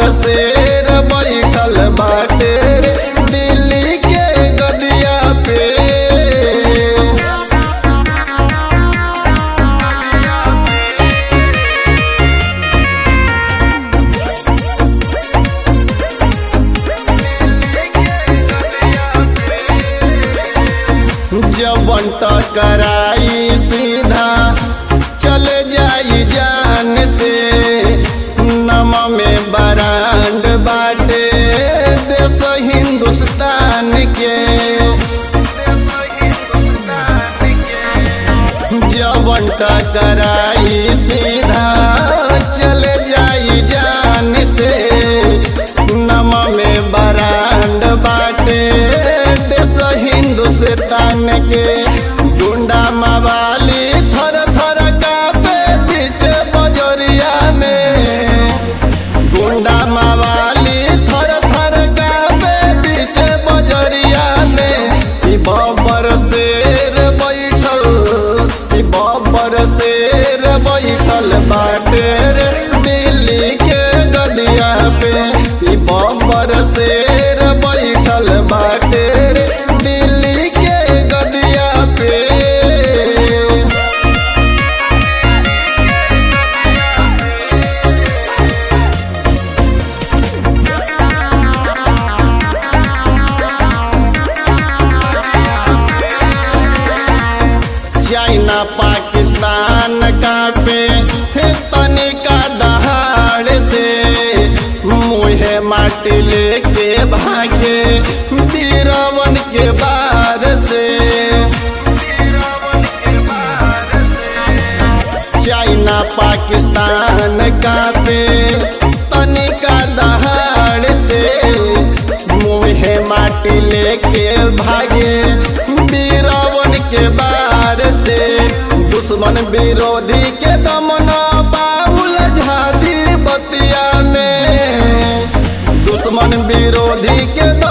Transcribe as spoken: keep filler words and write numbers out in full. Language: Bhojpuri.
शेर बैठल बाटे दिल्ली के गदिया पे। जवन टकराई सीधा चले जाई जान से, नम में बरांड बाटे देश हिंदुस्तान के। जवन टकराई सीधा चले जाई जान से, नम में बरांड बाटे देश हिंदुस्तान के। गुंडा मवाली थर थर कापे बीच बजरिया में, गुंडा मवाली थर थर कापे बीच बजरिया में। ई बब्बर शेर बैठल, ई बब्बर शेर बैठल बाटे रे दिल्ली के गदिया पे। ई बब्बर शेर बैठल बाटे रे दिल्ली के गदिया पे। चाइना पाकिस्तान का पे तनिका दहाड़ से, मुहे माटी लेके भागे बीरवन के बार से। चाइना पाकिस्तान का पे तनिका दहाड़ से, मुहे माटी लेके भागे बीरवन के बार से। दुश्मन विरोधी के दमना बाउल झादी बतिया में, दुश्मन विरोधी के